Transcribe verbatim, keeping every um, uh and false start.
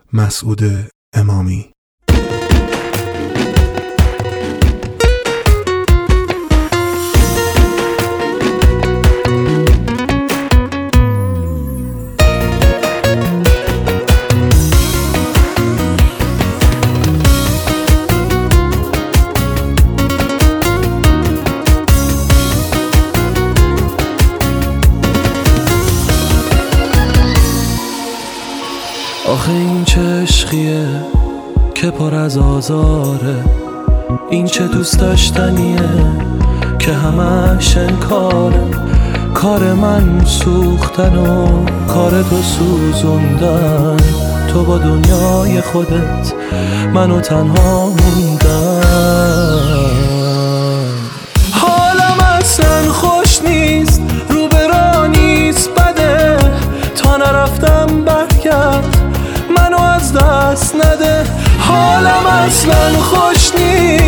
مسعود امامی. آخه این چه عشقیه که پر از آزاره، این چه دوست داشتنیه که همش انکاره. کار من سوختن و کار تو سوزوندن، تو با دنیای خودت منو تنها موندن. حالم اصلا خوش نیست، رو به راه نیست بده، تا نرفتم برگرد منو از دست نده. حالم اصلا خوش نیست،